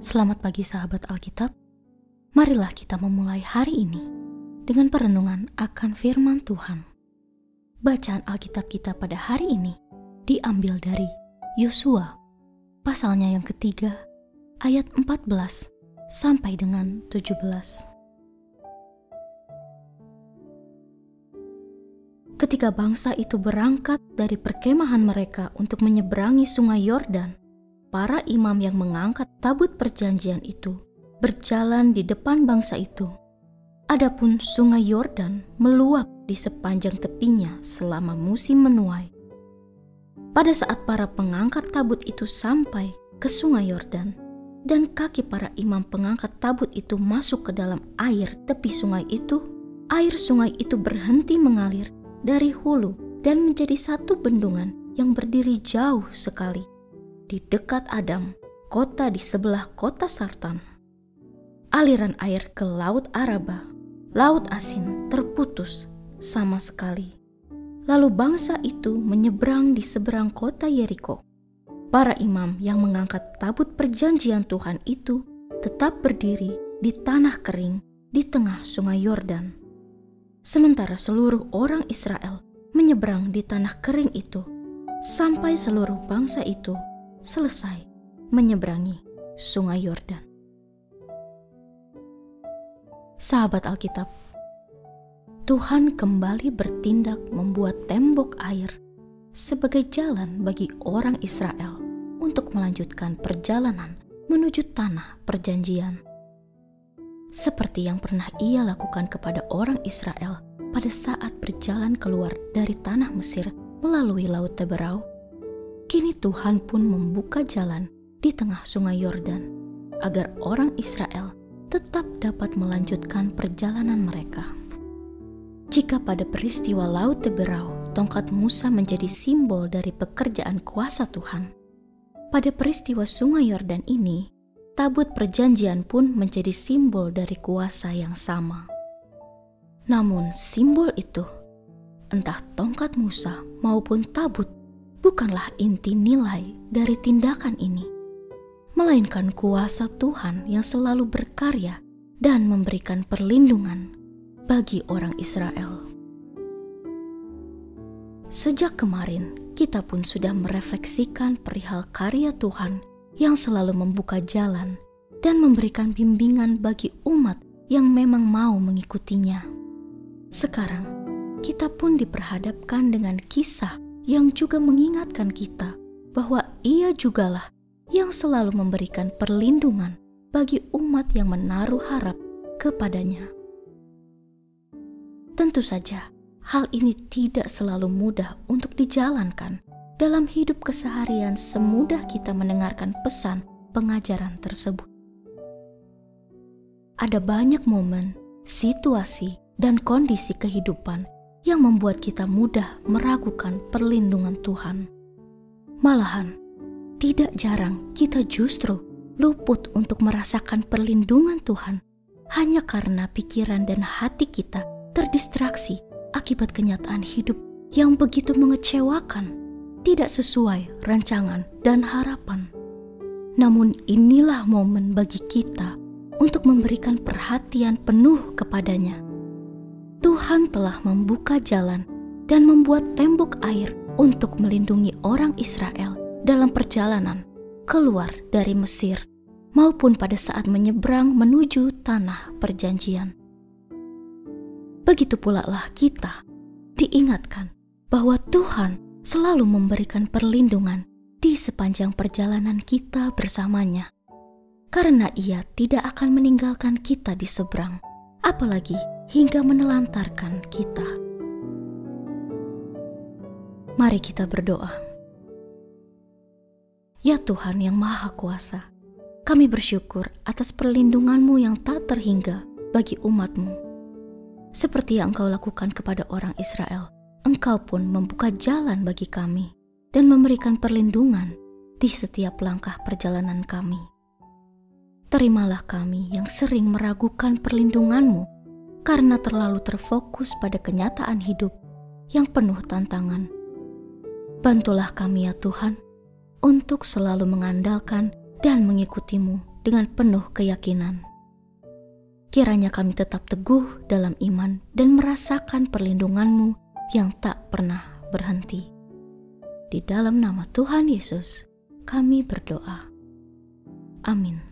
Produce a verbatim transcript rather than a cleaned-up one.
Selamat pagi sahabat Alkitab. Marilah kita memulai hari ini dengan perenungan akan firman Tuhan. Bacaan Alkitab kita pada hari ini diambil dari Yosua, pasalnya yang ketiga, ayat empat belas sampai dengan tujuh belas. Ketika bangsa itu berangkat dari perkemahan mereka untuk menyeberangi sungai Yordan, para imam yang mengangkat tabut perjanjian itu berjalan di depan bangsa itu. Adapun sungai Yordan meluap di sepanjang tepinya selama musim menuai. Pada saat para pengangkat tabut itu sampai ke sungai Yordan, dan kaki para imam pengangkat tabut itu masuk ke dalam air tepi sungai itu, air sungai itu berhenti mengalir dari hulu dan menjadi satu bendungan yang berdiri jauh sekali di dekat Adam, kota di sebelah kota Sartan. Aliran air ke Laut Araba, Laut Asin terputus sama sekali. Lalu bangsa itu menyeberang di seberang kota Yeriko. Para imam yang mengangkat tabut perjanjian Tuhan itu tetap berdiri di tanah kering di tengah sungai Yordan. Sementara seluruh orang Israel menyeberang di tanah kering itu sampai seluruh bangsa itu selesai menyeberangi sungai Yordan. Sahabat Alkitab, Tuhan kembali bertindak membuat tembok air sebagai jalan bagi orang Israel untuk melanjutkan perjalanan menuju tanah perjanjian. Seperti yang pernah Ia lakukan kepada orang Israel pada saat berjalan keluar dari tanah Mesir melalui Laut Teberau, kini Tuhan pun membuka jalan di tengah sungai Yordan agar orang Israel tetap dapat melanjutkan perjalanan mereka. Jika pada peristiwa Laut Teberau tongkat Musa menjadi simbol dari pekerjaan kuasa Tuhan, pada peristiwa sungai Yordan ini tabut perjanjian pun menjadi simbol dari kuasa yang sama. Namun simbol itu, entah tongkat Musa maupun tabut, bukanlah inti nilai dari tindakan ini, melainkan kuasa Tuhan yang selalu berkarya dan memberikan perlindungan bagi orang Israel. Sejak kemarin, kita pun sudah merefleksikan perihal karya Tuhan yang selalu membuka jalan dan memberikan bimbingan bagi umat yang memang mau mengikutinya. Sekarang, kita pun diperhadapkan dengan kisah yang juga mengingatkan kita bahwa Ia jugalah yang selalu memberikan perlindungan bagi umat yang menaruh harap kepadanya. Tentu saja, hal ini tidak selalu mudah untuk dijalankan dalam hidup keseharian semudah kita mendengarkan pesan pengajaran tersebut. Ada banyak momen, situasi, dan kondisi kehidupan yang membuat kita mudah meragukan perlindungan Tuhan. Malahan, tidak jarang kita justru luput untuk merasakan perlindungan Tuhan hanya karena pikiran dan hati kita terdistraksi akibat kenyataan hidup yang begitu mengecewakan, tidak sesuai rancangan dan harapan. Namun inilah momen bagi kita untuk memberikan perhatian penuh kepadanya. Tuhan telah membuka jalan dan membuat tembok air untuk melindungi orang Israel dalam perjalanan keluar dari Mesir maupun pada saat menyeberang menuju tanah perjanjian. Begitu pula lah kita diingatkan bahwa Tuhan selalu memberikan perlindungan di sepanjang perjalanan kita bersamanya, karena Ia tidak akan meninggalkan kita di seberang, apalagi hingga menelantarkan kita. Mari kita berdoa. Ya Tuhan yang Maha Kuasa, kami bersyukur atas perlindungan-Mu yang tak terhingga bagi umat-Mu. Seperti yang Engkau lakukan kepada orang Israel, Engkau pun membuka jalan bagi kami dan memberikan perlindungan di setiap langkah perjalanan kami. Terimalah kami yang sering meragukan perlindungan-Mu karena terlalu terfokus pada kenyataan hidup yang penuh tantangan. Bantulah kami ya Tuhan, untuk selalu mengandalkan dan mengikuti-Mu dengan penuh keyakinan. Kiranya kami tetap teguh dalam iman dan merasakan perlindungan-Mu yang tak pernah berhenti. Di dalam nama Tuhan Yesus, kami berdoa. Amin.